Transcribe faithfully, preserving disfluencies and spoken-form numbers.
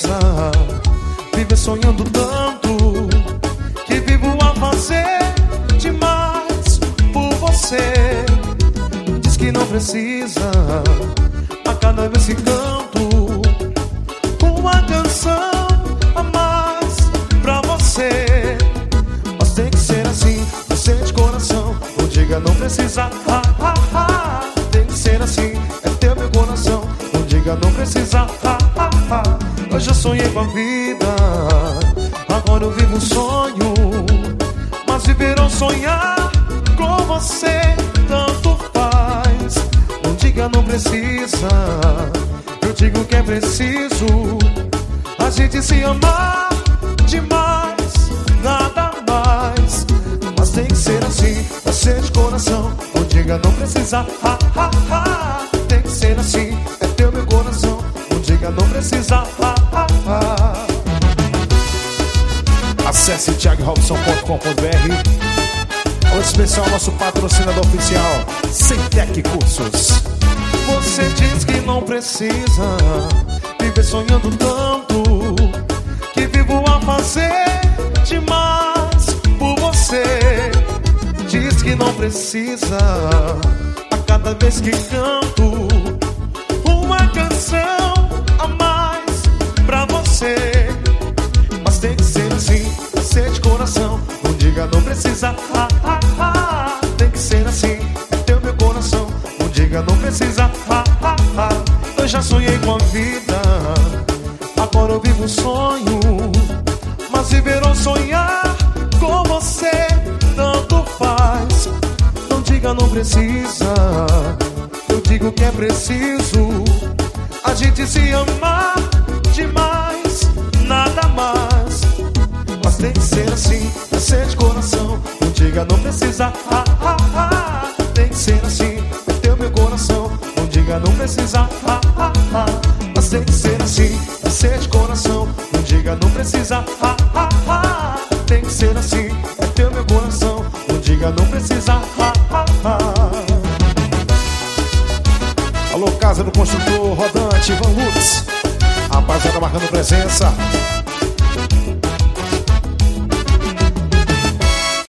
precisa viver sonhando tanto, que vivo a fazer demais por você. Diz que não precisa a cada vez que canto uma canção a mais pra você. Mas tem que ser assim, você de coração. Não diga não precisa, ah, ah, ah. Tem que ser assim, é teu meu coração. Não diga não precisa, ah, ah, ah. Eu já sonhei com a vida, agora eu vivo um sonho. Mas viver ou sonhar com você tanto faz. Não diga não precisa, eu digo que é preciso a gente se amar demais, nada mais. Mas tem que ser assim, vai ser de coração. Não diga não precisa, ah, ah, ah. Tem que ser assim, é teu meu coração. Não diga não precisa, ah, ah, ah. Acesse thiago robson ponto com ponto b r. Alô especial, nosso patrocinador oficial, Centec Cursos. Você diz que não precisa viver sonhando tanto, que vivo a fazer demais por você. Diz que não precisa a cada vez que canto uma canção a mais pra você. Mas tem que ser assim, vai ser de coração. Não diga não precisa, ah, ah, ah. Tem que ser assim, é teu meu coração. Não diga não precisa, ah, ah, ah. Eu já sonhei com a vida, agora eu vivo um sonho. Mas viver ou sonhar com você tanto faz. Não diga não precisa, eu digo que é preciso a gente se amar demais, nada mais. Mas tem que ser assim, vai ser de coração. Não diga não precisa, ah, ah, ah. Tem que ser assim, é teu meu coração. Não diga não precisa, ah, ah, ah. Mas tem que ser assim, vai ser de coração. Não diga não precisa, ah, ah, ah. Tem que ser assim, é teu meu coração. Não diga não precisa, ah, ah, ah. Alô, Casa do Construtor Rodante, Van Lutz, rapaziada marcando presença.